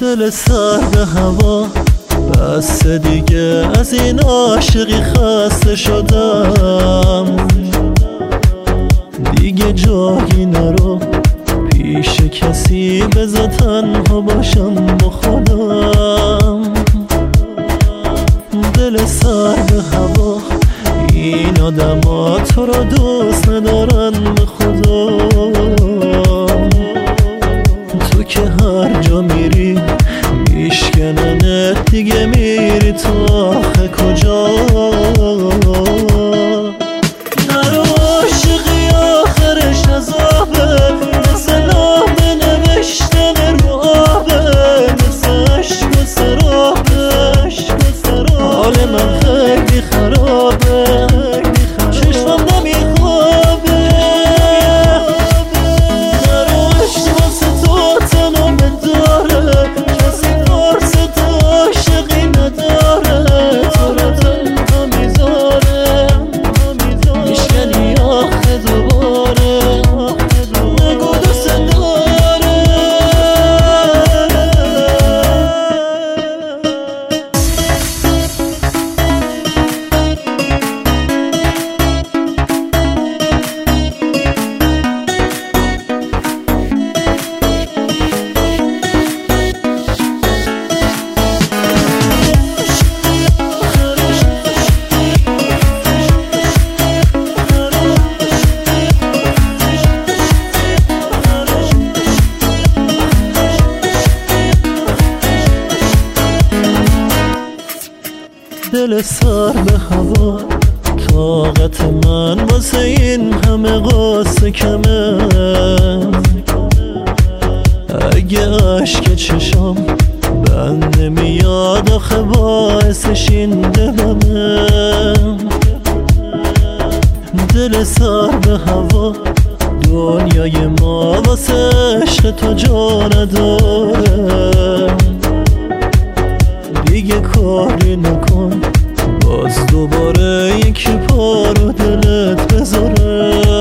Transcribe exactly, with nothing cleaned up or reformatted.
دل سرد هوا بس دیگه، از این عاشقی خسته شدم. دیگه جایی نرو پیش کسی، بذار تنها باشم با خودم. دل سرد هوا، این آدم ها تو رو دوست ندارن به خدا. تو که هر جا میری میشکننت، دیگه میری تو آخه کجا؟ نرو عاشقی آخرش عذابه، مثل نامه نوشتن رو آبه، مثل عشق و سرابه. حال من خیلی خرابه، چشمم نمیخوابه. نرو عشق واسه تو تنم داره، کسی فرص تو عاشقی نداره. تو رو تنها میذاره، میشکنی آخه دوباره. نگو دوست داره. دل سر به هوا، طاقت من واسه این همه قصه کمه. اگه اشک چشام بند نمیاد، آخه باعثش این دلمه. دل سر به هوا، دنیای ما واسه عشق تو جا نداره. دیگه کاری نکن، باز دوباره یکی پا رو دلت بذاره.